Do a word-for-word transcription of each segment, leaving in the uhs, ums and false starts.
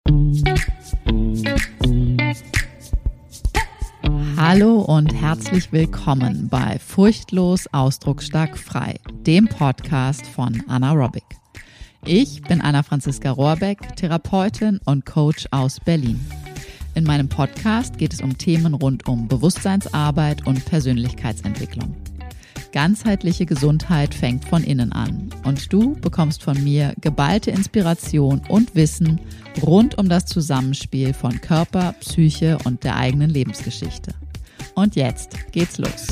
Hallo und herzlich willkommen bei Furchtlos Ausdrucksstark frei, dem Podcast von Anna Robic. Ich bin Anna-Franziska Rohrbeck, Therapeutin und Coach aus Berlin. In meinem Podcast geht es um Themen rund um Bewusstseinsarbeit und Persönlichkeitsentwicklung. Ganzheitliche Gesundheit fängt von innen an und du bekommst von mir geballte Inspiration und Wissen rund um das Zusammenspiel von Körper, Psyche und der eigenen Lebensgeschichte. Und jetzt geht's los.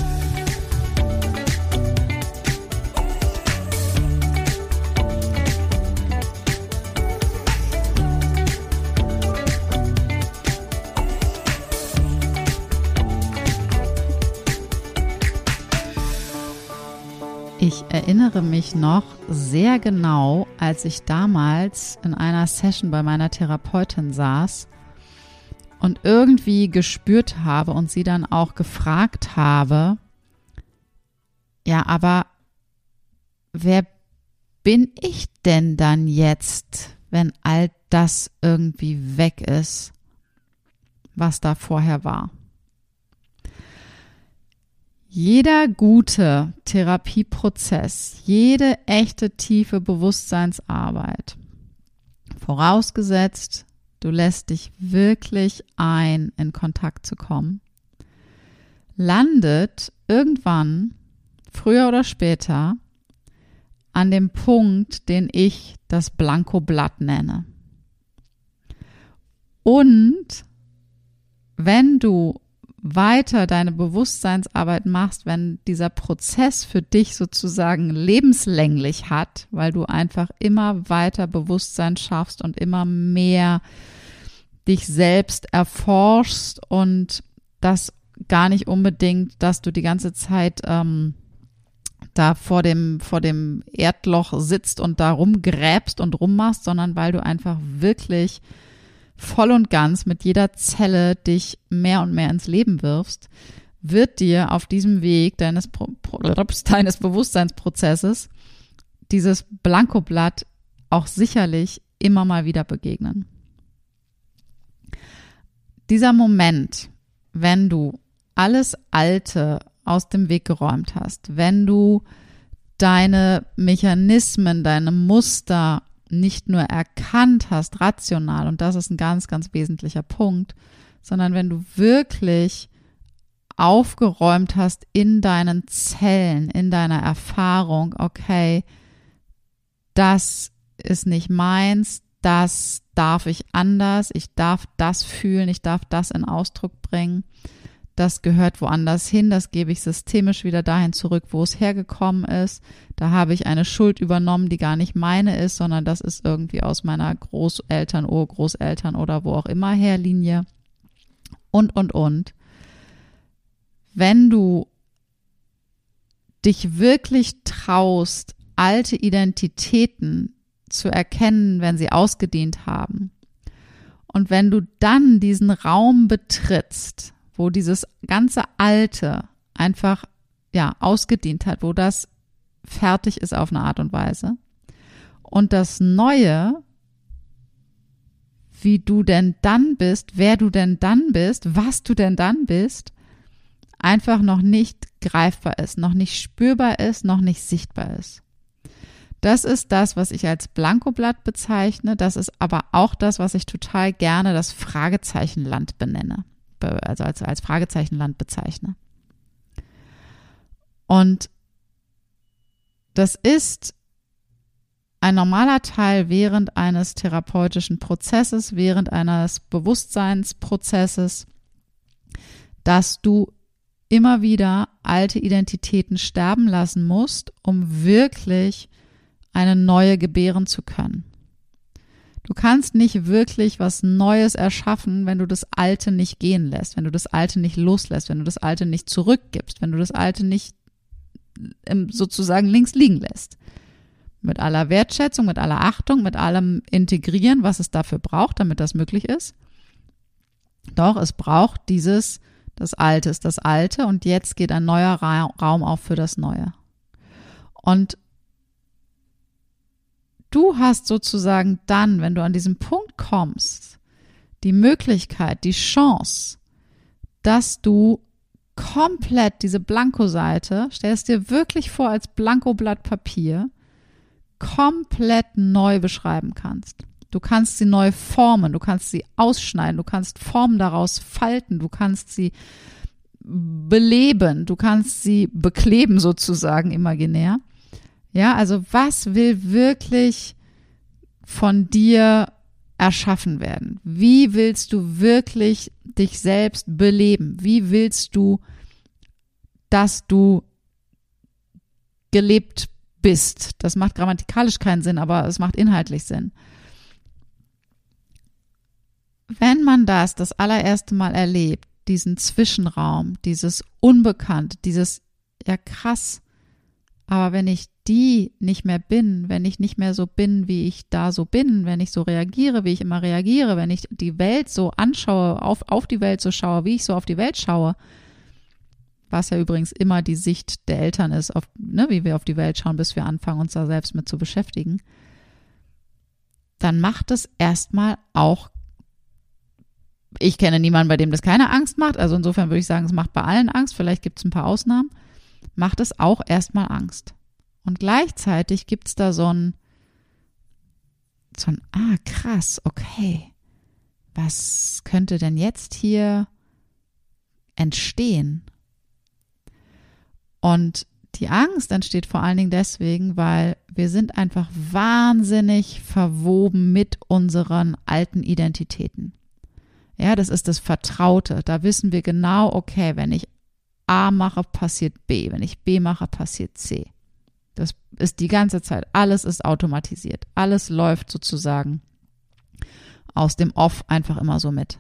Ich erinnere mich noch sehr genau, als ich damals in einer Session bei meiner Therapeutin saß und irgendwie gespürt habe und sie dann auch gefragt habe, ja, aber wer bin ich denn dann jetzt, wenn all das irgendwie weg ist, was da vorher war? Jeder gute Therapieprozess, jede echte tiefe Bewusstseinsarbeit, vorausgesetzt, du lässt dich wirklich ein, in Kontakt zu kommen, landet irgendwann, früher oder später, an dem Punkt, den ich das Blankoblatt nenne. Und wenn du weiter deine Bewusstseinsarbeit machst, wenn dieser Prozess für dich sozusagen lebenslänglich hat, weil du einfach immer weiter Bewusstsein schaffst und immer mehr dich selbst erforschst und das gar nicht unbedingt, dass du die ganze Zeit ähm, da vor dem, vor dem Erdloch sitzt und da rumgräbst und rummachst, sondern weil du einfach wirklich voll und ganz mit jeder Zelle dich mehr und mehr ins Leben wirfst, wird dir auf diesem Weg deines, deines Bewusstseinsprozesses dieses Blankoblatt auch sicherlich immer mal wieder begegnen. Dieser Moment, wenn du alles Alte aus dem Weg geräumt hast, wenn du deine Mechanismen, deine Muster nicht nur erkannt hast, rational, und das ist ein ganz, ganz wesentlicher Punkt, sondern wenn du wirklich aufgeräumt hast in deinen Zellen, in deiner Erfahrung, okay, das ist nicht meins, das darf ich anders, ich darf das fühlen, ich darf das in Ausdruck bringen, das gehört woanders hin, das gebe ich systemisch wieder dahin zurück, wo es hergekommen ist. Da habe ich eine Schuld übernommen, die gar nicht meine ist, sondern das ist irgendwie aus meiner Großeltern, Urgroßeltern oder wo auch immer her Linie. Und, und, und. Wenn du dich wirklich traust, alte Identitäten zu erkennen, wenn sie ausgedient haben, und wenn du dann diesen Raum betrittst, wo dieses ganze Alte einfach ja ausgedient hat, wo das fertig ist auf eine Art und Weise und das Neue, wie du denn dann bist, wer du denn dann bist, was du denn dann bist, einfach noch nicht greifbar ist, noch nicht spürbar ist, noch nicht sichtbar ist. Das ist das, was ich als Blankoblatt bezeichne, das ist aber auch das, was ich total gerne das Fragezeichenland benenne. also als, als Fragezeichenland bezeichne. Und das ist ein normaler Teil während eines therapeutischen Prozesses, während eines Bewusstseinsprozesses, dass du immer wieder alte Identitäten sterben lassen musst, um wirklich eine neue gebären zu können. Du kannst nicht wirklich was Neues erschaffen, wenn du das Alte nicht gehen lässt, wenn du das Alte nicht loslässt, wenn du das Alte nicht zurückgibst, wenn du das Alte nicht sozusagen links liegen lässt. Mit aller Wertschätzung, mit aller Achtung, mit allem Integrieren, was es dafür braucht, damit das möglich ist. Doch es braucht dieses, das Alte ist das Alte und jetzt geht ein neuer Raum auf für das Neue. Und du hast sozusagen dann, wenn du an diesen Punkt kommst, die Möglichkeit, die Chance, dass du komplett diese Blankoseite, stell es dir wirklich vor als Blankoblatt Papier, komplett neu beschreiben kannst. Du kannst sie neu formen, du kannst sie ausschneiden, du kannst Formen daraus falten, du kannst sie beleben, du kannst sie bekleben sozusagen imaginär. Ja, also was will wirklich von dir erschaffen werden? Wie willst du wirklich dich selbst beleben? Wie willst du, dass du gelebt bist? Das macht grammatikalisch keinen Sinn, aber es macht inhaltlich Sinn. Wenn man das das allererste Mal erlebt, diesen Zwischenraum, dieses Unbekannte, dieses, ja krass, aber wenn ich die nicht mehr bin, wenn ich nicht mehr so bin, wie ich da so bin, wenn ich so reagiere, wie ich immer reagiere, wenn ich die Welt so anschaue, auf, auf die Welt so schaue, wie ich so auf die Welt schaue, was ja übrigens immer die Sicht der Eltern ist, auf, ne, wie wir auf die Welt schauen, bis wir anfangen, uns da selbst mit zu beschäftigen, dann macht es erstmal auch, ich kenne niemanden, bei dem das keine Angst macht, also insofern würde ich sagen, es macht bei allen Angst, vielleicht gibt es ein paar Ausnahmen, macht es auch erstmal Angst. Und gleichzeitig gibt es da so ein, so ein, ah krass, okay, was könnte denn jetzt hier entstehen? Und die Angst entsteht vor allen Dingen deswegen, weil wir sind einfach wahnsinnig verwoben mit unseren alten Identitäten. Ja, das ist das Vertraute. Da wissen wir genau, okay, wenn ich A mache, passiert B. Wenn ich B mache, passiert C. Das ist die ganze Zeit. Alles ist automatisiert. Alles läuft sozusagen aus dem Off einfach immer so mit.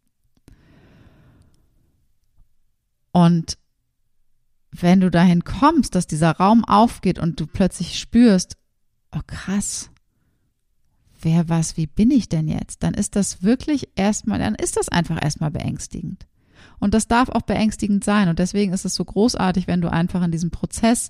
Und wenn du dahin kommst, dass dieser Raum aufgeht und du plötzlich spürst, oh krass, wer, was, wie bin ich denn jetzt? Dann ist das wirklich erstmal, dann ist das einfach erstmal beängstigend. Und das darf auch beängstigend sein. Und deswegen ist es so großartig, wenn du einfach in diesem Prozess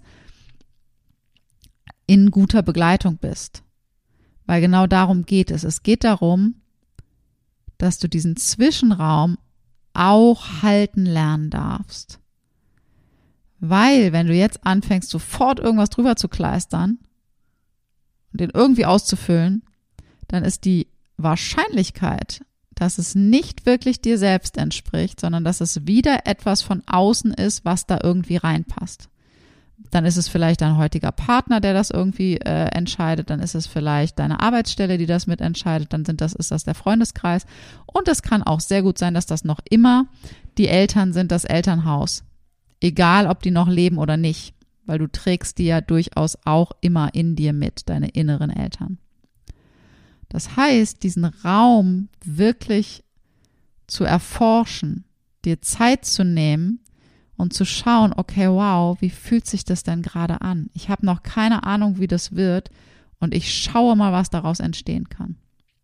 in guter Begleitung bist. Weil genau darum geht es. Es geht darum, dass du diesen Zwischenraum auch halten lernen darfst. Weil, wenn du jetzt anfängst, sofort irgendwas drüber zu kleistern und den irgendwie auszufüllen, dann ist die Wahrscheinlichkeit, dass es nicht wirklich dir selbst entspricht, sondern dass es wieder etwas von außen ist, was da irgendwie reinpasst. Dann ist es vielleicht dein heutiger Partner, der das irgendwie äh, entscheidet, dann ist es vielleicht deine Arbeitsstelle, die das mitentscheidet, dann sind das, ist das der Freundeskreis. Und es kann auch sehr gut sein, dass das noch immer die Eltern sind, das Elternhaus. Egal, ob die noch leben oder nicht, weil du trägst die ja durchaus auch immer in dir mit, deine inneren Eltern. Das heißt, diesen Raum wirklich zu erforschen, dir Zeit zu nehmen und zu schauen, okay, wow, wie fühlt sich das denn gerade an? Ich habe noch keine Ahnung, wie das wird und ich schaue mal, was daraus entstehen kann.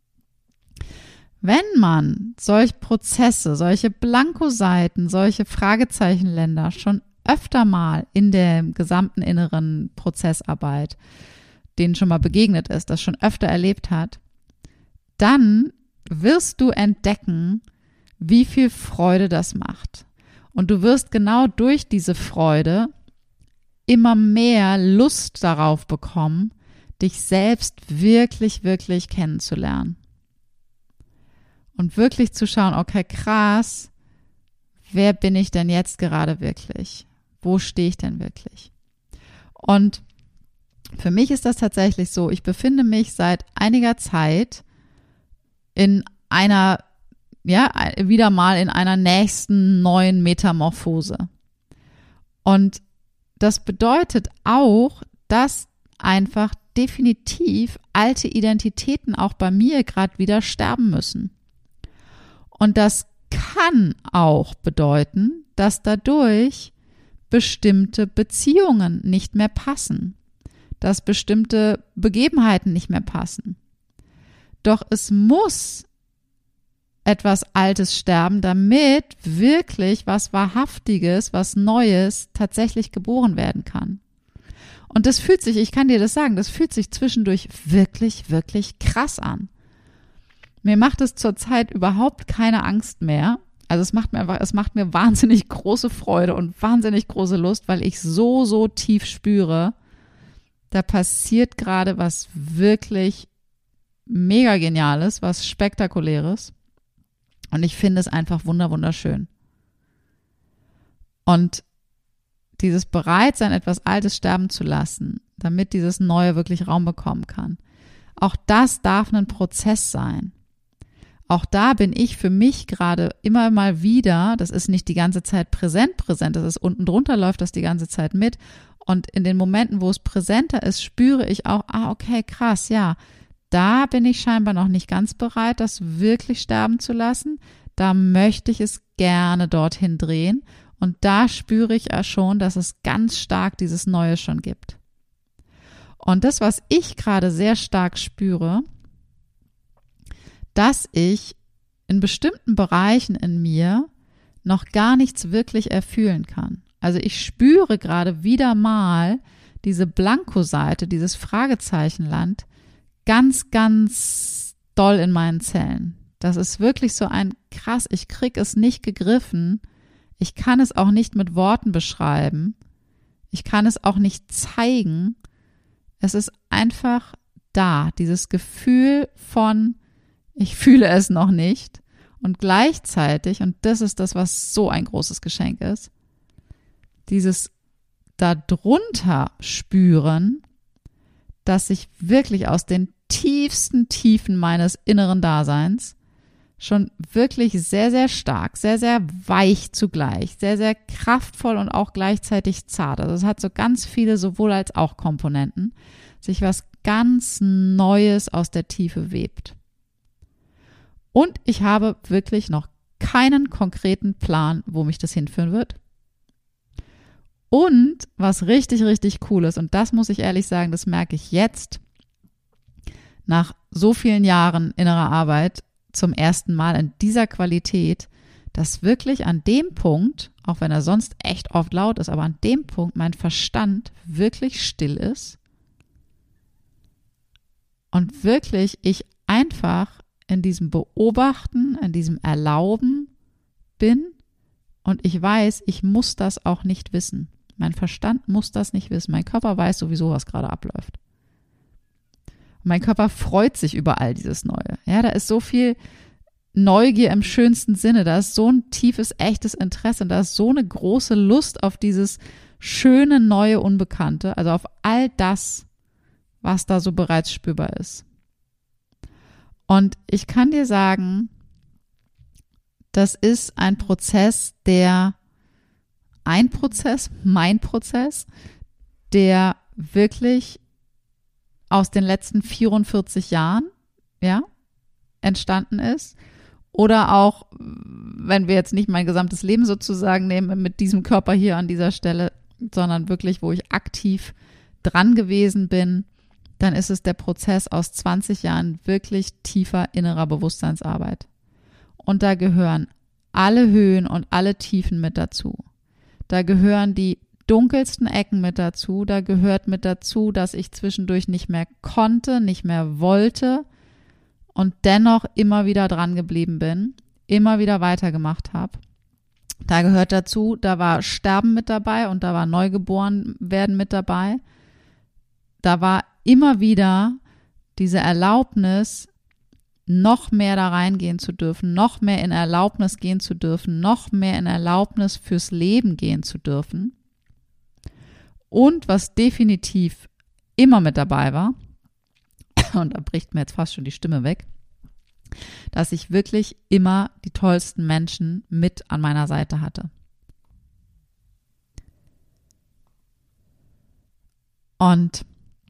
Wenn man solche Prozesse, solche Blankoseiten, solche Fragezeichenländer schon öfter mal in der gesamten inneren Prozessarbeit, denen schon mal begegnet ist, das schon öfter erlebt hat, dann wirst du entdecken, wie viel Freude das macht. Und du wirst genau durch diese Freude immer mehr Lust darauf bekommen, dich selbst wirklich, wirklich kennenzulernen. Und wirklich zu schauen, okay, krass, wer bin ich denn jetzt gerade wirklich? Wo stehe ich denn wirklich? Und für mich ist das tatsächlich so, ich befinde mich seit einiger Zeit in einer, ja, wieder mal in einer nächsten neuen Metamorphose. Und das bedeutet auch, dass einfach definitiv alte Identitäten auch bei mir gerade wieder sterben müssen. Und das kann auch bedeuten, dass dadurch bestimmte Beziehungen nicht mehr passen, dass bestimmte Begebenheiten nicht mehr passen. Doch es muss etwas Altes sterben, damit wirklich was Wahrhaftiges, was Neues tatsächlich geboren werden kann. Und das fühlt sich, ich kann dir das sagen, das fühlt sich zwischendurch wirklich, wirklich krass an. Mir macht es zurzeit überhaupt keine Angst mehr. Also es macht mir einfach, es macht mir wahnsinnig große Freude und wahnsinnig große Lust, weil ich so, so tief spüre, da passiert gerade was wirklich mega Geniales, was Spektakuläres. Und ich finde es einfach wunder, wunderschön. Und dieses Bereitsein, etwas Altes sterben zu lassen, damit dieses Neue wirklich Raum bekommen kann, auch das darf ein Prozess sein. Auch da bin ich für mich gerade immer mal wieder, das ist nicht die ganze Zeit präsent, präsent, das ist unten drunter, läuft das die ganze Zeit mit. Und in den Momenten, wo es präsenter ist, spüre ich auch, ah, okay, krass, ja, da bin ich scheinbar noch nicht ganz bereit, das wirklich sterben zu lassen. Da möchte ich es gerne dorthin drehen. Und da spüre ich ja schon, dass es ganz stark dieses Neue schon gibt. Und das, was ich gerade sehr stark spüre, dass ich in bestimmten Bereichen in mir noch gar nichts wirklich erfühlen kann. Also ich spüre gerade wieder mal diese Blankoseite, dieses Fragezeichenland ganz, ganz doll in meinen Zellen. Das ist wirklich so ein krass, ich krieg es nicht gegriffen. Ich kann es auch nicht mit Worten beschreiben. Ich kann es auch nicht zeigen. Es ist einfach da, dieses Gefühl von, ich fühle es noch nicht. Und gleichzeitig, und das ist das, was so ein großes Geschenk ist, dieses darunter spüren, dass ich wirklich aus den tiefsten Tiefen meines inneren Daseins schon wirklich sehr, sehr stark, sehr, sehr weich zugleich, sehr, sehr kraftvoll und auch gleichzeitig zart. Also es hat so ganz viele sowohl als auch Komponenten, sich was ganz Neues aus der Tiefe webt. Und ich habe wirklich noch keinen konkreten Plan, wo mich das hinführen wird. Und was richtig, richtig cool ist, und das muss ich ehrlich sagen, das merke ich jetzt, nach so vielen Jahren innerer Arbeit, zum ersten Mal in dieser Qualität, dass wirklich an dem Punkt, auch wenn er sonst echt oft laut ist, aber an dem Punkt mein Verstand wirklich still ist und wirklich ich einfach in diesem Beobachten, in diesem Erlauben bin und ich weiß, ich muss das auch nicht wissen. Mein Verstand muss das nicht wissen. Mein Körper weiß sowieso, was gerade abläuft. Und mein Körper freut sich über all dieses Neue. Ja, da ist so viel Neugier im schönsten Sinne. Da ist so ein tiefes, echtes Interesse. Und da ist so eine große Lust auf dieses schöne, neue, Unbekannte. Also auf all das, was da so bereits spürbar ist. Und ich kann dir sagen, das ist ein Prozess, der, ein Prozess, mein Prozess, der wirklich aus den letzten vierundvierzig Jahren, ja, entstanden ist. Oder auch, wenn wir jetzt nicht mein gesamtes Leben sozusagen nehmen mit diesem Körper hier an dieser Stelle, sondern wirklich, wo ich aktiv dran gewesen bin, dann ist es der Prozess aus zwanzig Jahren wirklich tiefer innerer Bewusstseinsarbeit. Und da gehören alle Höhen und alle Tiefen mit dazu. Da gehören die dunkelsten Ecken mit dazu. Da gehört mit dazu, dass ich zwischendurch nicht mehr konnte, nicht mehr wollte und dennoch immer wieder dran geblieben bin, immer wieder weitergemacht habe. Da gehört dazu, da war Sterben mit dabei und da war Neugeboren werden mit dabei. Da war immer wieder diese Erlaubnis, noch mehr da reingehen zu dürfen, noch mehr in Erlaubnis gehen zu dürfen, noch mehr in Erlaubnis fürs Leben gehen zu dürfen. Und was definitiv immer mit dabei war, und da bricht mir jetzt fast schon die Stimme weg, dass ich wirklich immer die tollsten Menschen mit an meiner Seite hatte. Und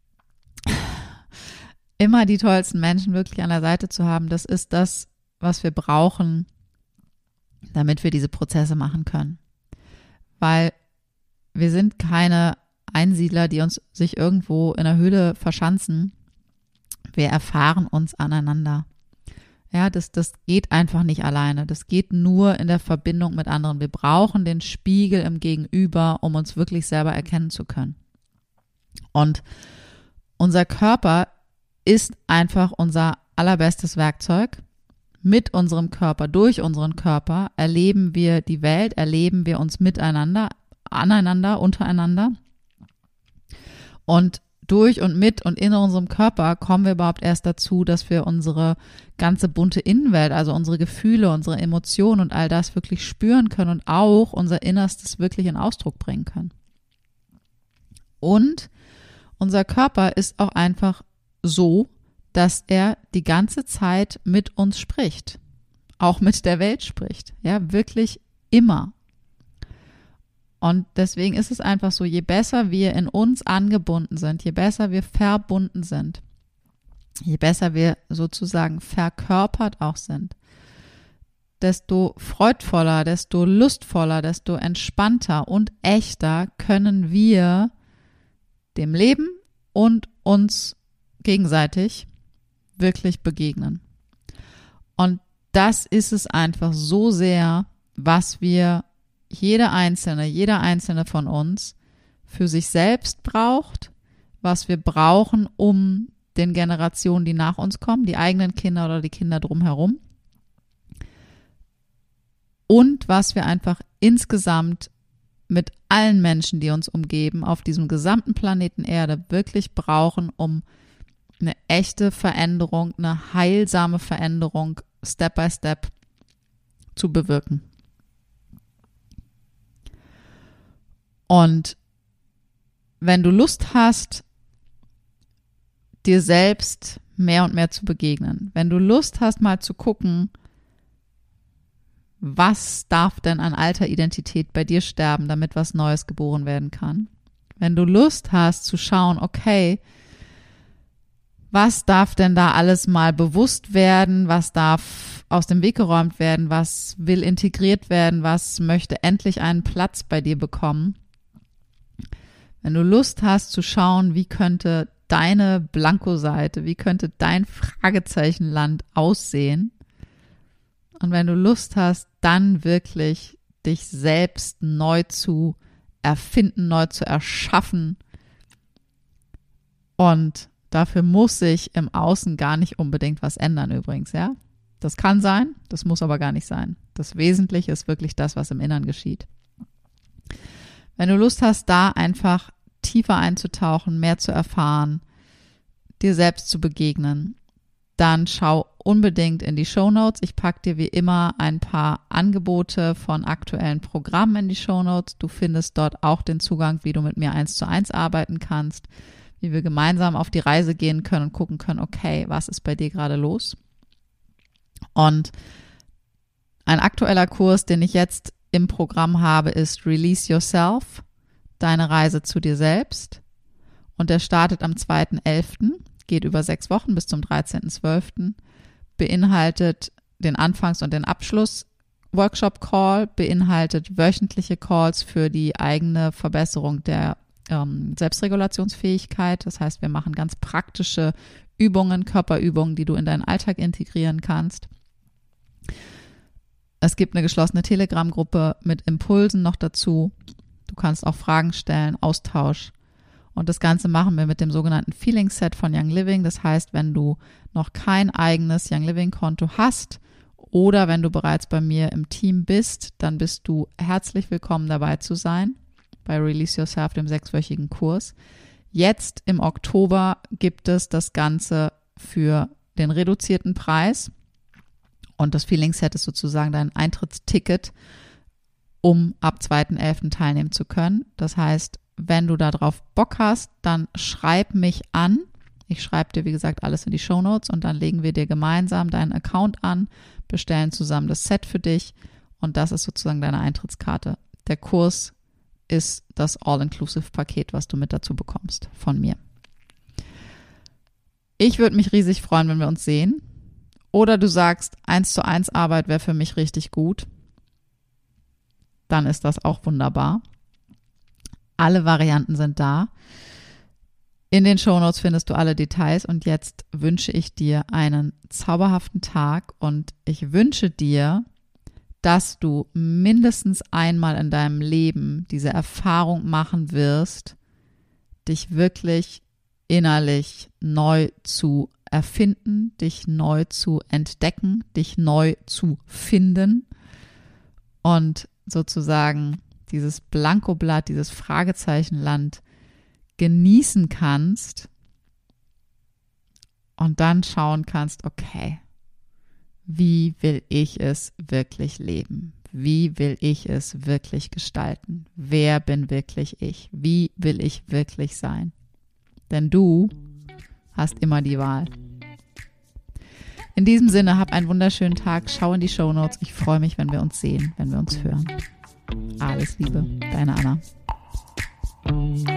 immer die tollsten Menschen wirklich an der Seite zu haben, das ist das, was wir brauchen, damit wir diese Prozesse machen können. Weil wir sind keine Einsiedler, die uns sich irgendwo in der Höhle verschanzen. Wir erfahren uns aneinander. Ja, das, das geht einfach nicht alleine. Das geht nur in der Verbindung mit anderen. Wir brauchen den Spiegel im Gegenüber, um uns wirklich selber erkennen zu können. Und unser Körper ist einfach unser allerbestes Werkzeug. mit unserem Körper, durch unseren Körper erleben wir die Welt, erleben wir uns miteinander, aneinander, untereinander. Und durch und mit und in unserem Körper kommen wir überhaupt erst dazu, dass wir unsere ganze bunte Innenwelt, also unsere Gefühle, unsere Emotionen und all das wirklich spüren können und auch unser Innerstes wirklich in Ausdruck bringen können. Und unser Körper ist auch einfach so, dass er die ganze Zeit mit uns spricht, auch mit der Welt spricht, ja, wirklich immer. Und deswegen ist es einfach so, je besser wir in uns angebunden sind, je besser wir verbunden sind, je besser wir sozusagen verkörpert auch sind, desto freudvoller, desto lustvoller, desto entspannter und echter können wir dem Leben und uns gegenseitig wirklich begegnen. Und das ist es einfach so sehr, was wir jeder Einzelne, jeder Einzelne von uns für sich selbst braucht, was wir brauchen, um den Generationen, die nach uns kommen, die eigenen Kinder oder die Kinder drumherum, und was wir einfach insgesamt mit allen Menschen, die uns umgeben, auf diesem gesamten Planeten Erde wirklich brauchen, um eine echte Veränderung, eine heilsame Veränderung Step by Step zu bewirken. Und wenn du Lust hast, dir selbst mehr und mehr zu begegnen, wenn du Lust hast, mal zu gucken, was darf denn an alter Identität bei dir sterben, damit was Neues geboren werden kann, wenn du Lust hast zu schauen, okay, was darf denn da alles mal bewusst werden, was darf aus dem Weg geräumt werden, was will integriert werden, was möchte endlich einen Platz bei dir bekommen, wenn du Lust hast zu schauen, wie könnte deine Blankoseite, wie könnte dein Fragezeichenland aussehen, und wenn du Lust hast, dann wirklich dich selbst neu zu erfinden, neu zu erschaffen, und dafür muss sich im Außen gar nicht unbedingt was ändern übrigens, ja. Das kann sein, das muss aber gar nicht sein. Das Wesentliche ist wirklich das, was im Innern geschieht. Wenn du Lust hast, da einfach tiefer einzutauchen, mehr zu erfahren, dir selbst zu begegnen, dann schau unbedingt in die Shownotes. Ich packe dir wie immer ein paar Angebote von aktuellen Programmen in die Shownotes. Du findest dort auch den Zugang, wie du mit mir eins zu eins arbeiten kannst, wie wir gemeinsam auf die Reise gehen können und gucken können, okay, was ist bei dir gerade los? Und ein aktueller Kurs, den ich jetzt im Programm habe, ist Release Yourself, deine Reise zu dir selbst. Und der startet am zweiten elften, geht über sechs Wochen bis zum dreizehnten zwölften, beinhaltet den Anfangs- und den Abschluss-Workshop-Call, beinhaltet wöchentliche Calls für die eigene Verbesserung der ähm, Selbstregulationsfähigkeit. Das heißt, wir machen ganz praktische Übungen, Körperübungen, die du in deinen Alltag integrieren kannst. Es gibt eine geschlossene Telegram-Gruppe mit Impulsen noch dazu. Du kannst auch Fragen stellen, Austausch. Und das Ganze machen wir mit dem sogenannten Feeling Set von Young Living. Das heißt, wenn du noch kein eigenes Young Living Konto hast oder wenn du bereits bei mir im Team bist, dann bist du herzlich willkommen dabei zu sein bei Release Yourself, dem sechswöchigen Kurs. Jetzt im Oktober gibt es das Ganze für den reduzierten Preis. Und das Feeling Set ist sozusagen dein Eintrittsticket, um ab zweiten elften teilnehmen zu können. Das heißt, wenn du darauf Bock hast, dann schreib mich an. Ich schreibe dir, wie gesagt, alles in die Shownotes und dann legen wir dir gemeinsam deinen Account an, bestellen zusammen das Set für dich und das ist sozusagen deine Eintrittskarte. Der Kurs ist das All-Inclusive-Paket, was du mit dazu bekommst von mir. Ich würde mich riesig freuen, wenn wir uns sehen. Oder du sagst, eins zu eins Arbeit wäre für mich richtig gut. Dann ist das auch wunderbar. Alle Varianten sind da. In den Shownotes findest du alle Details und jetzt wünsche ich dir einen zauberhaften Tag und ich wünsche dir, dass du mindestens einmal in deinem Leben diese Erfahrung machen wirst, dich wirklich innerlich neu zu erfinden, dich neu zu entdecken, dich neu zu finden und sozusagen dieses Blankoblatt, dieses Fragezeichenland genießen kannst und dann schauen kannst, okay, wie will ich es wirklich leben? Wie will ich es wirklich gestalten? Wer bin wirklich ich? Wie will ich wirklich sein? Denn du hast immer die Wahl. In diesem Sinne, hab einen wunderschönen Tag. Schau in die Shownotes. Ich freue mich, wenn wir uns sehen, wenn wir uns hören. Alles Liebe, deine Anna.